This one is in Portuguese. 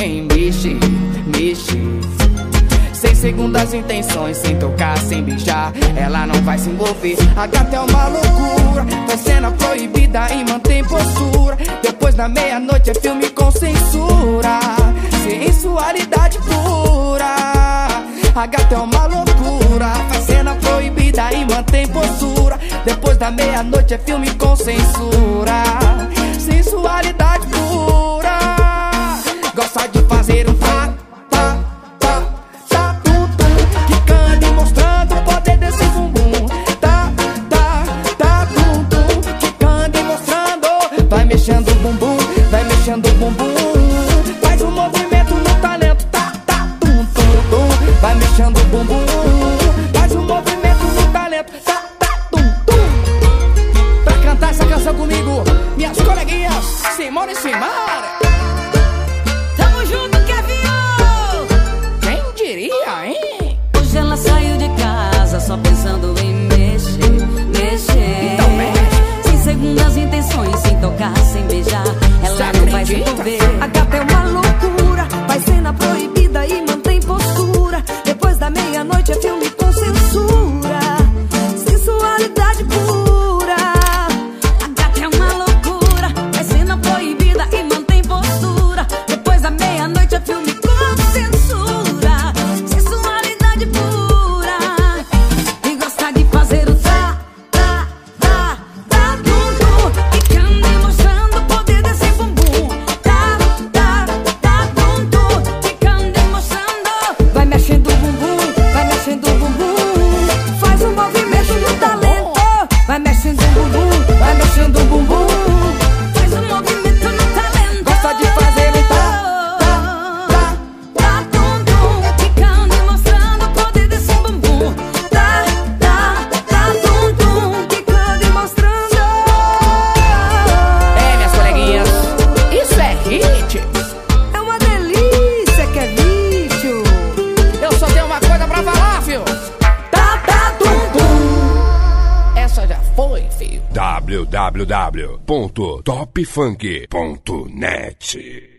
vem mexe, mexe. Sem segundas intenções, sem tocar, sem beijar, ela não vai se envolver. A gata é uma loucura, faz cena proibida e mantém postura. Depois da meia-noite é filme com censura, sensualidade pura. A gata é uma loucura, faz cena proibida e mantém postura. Depois da meia-noite é filme com censura, sensualidade pura. Gosta de fazer um tá, tá, tá, tá, tum, tum, quicando e mostrando o poder desse bumbum. Tá, tá, tá, tum, tum, quicando e mostrando. Vai mexendo o bumbum, vai mexendo o bumbum. Faz um movimento no talento, tá, tá, tum, tum, tum. Vai mexendo o bumbum, faz um movimento no talento, tá, tá, tum, tum. Pra cantar essa canção comigo, minhas coleguinhas Simone e Simara. Tamo junto, Kevin! Quem diria, hein? Hoje ela saiu de casa só pensando em mexer, mexer. Então mexe. Sem segundas intenções, sem tocar, sem beijar, ela não vai se envolver. A gata é uma loucura, faz cena proibida e mantém postura. Depois da meia-noite é filme com censura, sensualidade pura. A gata é uma loucura, faz cena proibida e mantém postura. Depois da meia-noite é filme com censura, sensualidade pura. E gosta de fazer o tá, tá, tá, tá, tum, tum, quicando e mostrando o poder desse bumbum. Tá, tá, tá, tum, tum, quicando e mostrando. Vai mexendo o bumbum, vai mexendo o bumbum. Faz um movimento no talento. Vai mexendo o bumbum, vai mexendo o bumbum. Faz um movimento no talento. Gosta de fazer um tá, tá, tá, Tá, tum, tum, quicando e mostrando o poder desse bumbum. Tá, tá, tá, tum, tum, quicando e mostrando. É, minhas coleguinhas, isso é hit. É uma delícia, que é bicho. Eu só tenho uma coisa pra falar, fio. Tá, tá, tum, tum. Essa já foi, fio. www.topfunk.net